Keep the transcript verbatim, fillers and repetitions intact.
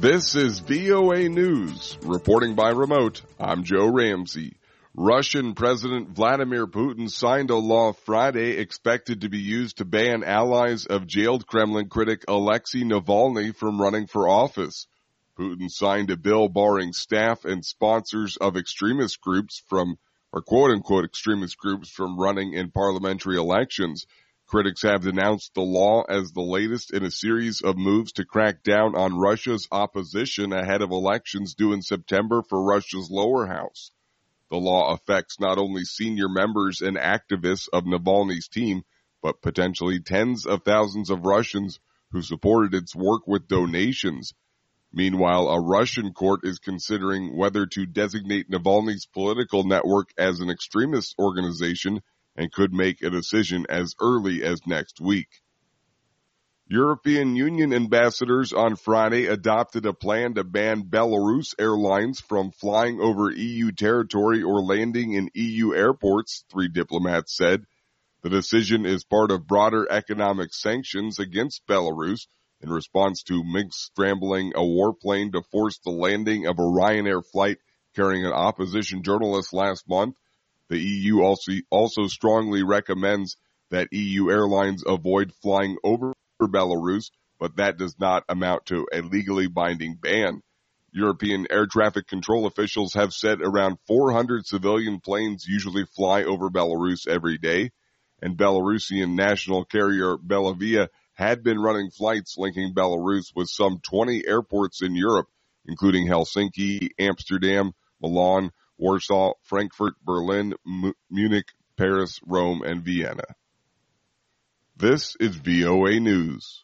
This is V O A News. Reporting by remote, I'm Joe Ramsey. Russian President Vladimir Putin signed a law Friday expected to be used to ban allies of jailed Kremlin critic Alexei Navalny from running for office. Putin signed a bill barring staff and sponsors of extremist groups from, or quote-unquote extremist groups from running in parliamentary elections. Critics have denounced the law as the latest in a series of moves to crack down on Russia's opposition ahead of elections due in September for Russia's lower house. The law affects not only senior members and activists of Navalny's team, but potentially tens of thousands of Russians who supported its work with donations. Meanwhile, a Russian court is considering whether to designate Navalny's political network as an extremist organization and could make a decision as early as next week. European Union ambassadors on Friday adopted a plan to ban Belarus airlines from flying over E U territory or landing in E U airports, three diplomats said. The decision is part of broader economic sanctions against Belarus in response to Minsk scrambling a warplane to force the landing of a Ryanair flight carrying an opposition journalist last month. The E U also, also strongly recommends that E U airlines avoid flying over Belarus, but that does not amount to a legally binding ban. European air traffic control officials have said around four hundred civilian planes usually fly over Belarus every day, and Belarusian national carrier Belavia had been running flights linking Belarus with some twenty airports in Europe, including Helsinki, Amsterdam, Milan, Warsaw, Frankfurt, Berlin, M- Munich, Paris, Rome, and Vienna. This is V O A News.